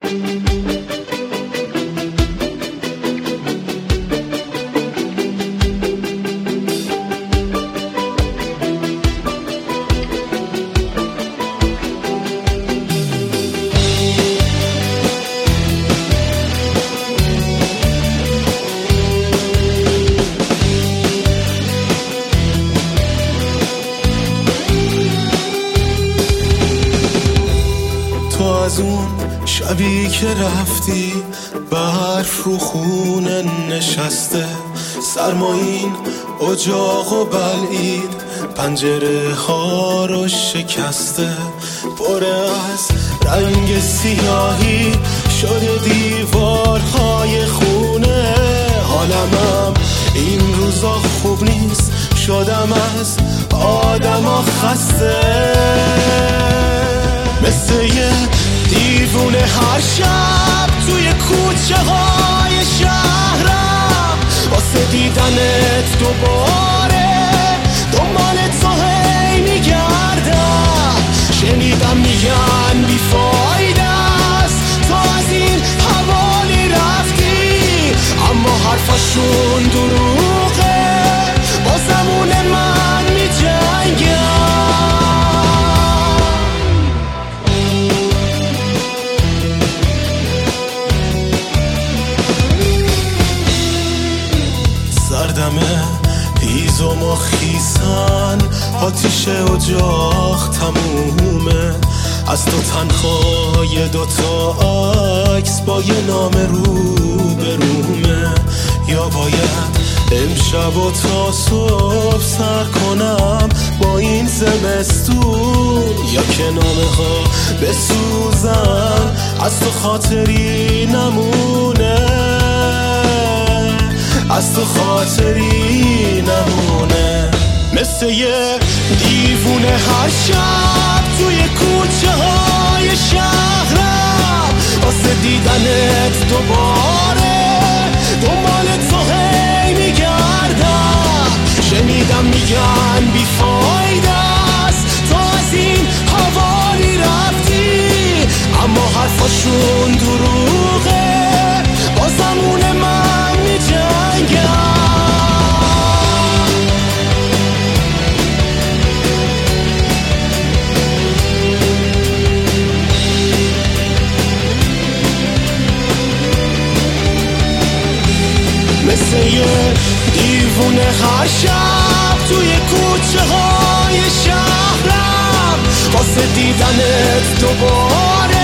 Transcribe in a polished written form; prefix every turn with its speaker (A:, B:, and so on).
A: تو از اون شبی که رفتی برف رو خونه نشسته، سرمایین اجاق و بلعید پنجره ها رو شکسته، پر از رنگ سیاهی شده دیوارهای خونه. حالمم این روزا خوب نیست، شدم از آدما خسته، مثل یه دیوونه هر شب توی کوچه های شهرم واسه دیدنت دوباره دنبال تو هی میگردم. شنیدم میگن بیفایده است تو از این حوالی رفتی، اما حرفاشون دروغه با زمون من میجنگم. سردمه هیزم و خیسن آتیش اجاق تمومه، از تو تنها یه دوتا عکس با یه نام رو برومه. یا باید امشب و تا صبح سر کنم با این زمستون، یا که نامه ها بسوزن از تو خاطری نمونه، از تو خاطری نمونه. مثل یه دیوونه هر شب توی کوچه های شهرم واسه دیدنت دوباره دنبال تو هی میگردم. شنیدم میگن بیفایده است تو از این حوالی رفتی، اما حرفاشون دروغه با زمون من میجنگم. مثل یه دیوونه هر شب توی کوچه های شهرم واسه دیدنت دوباره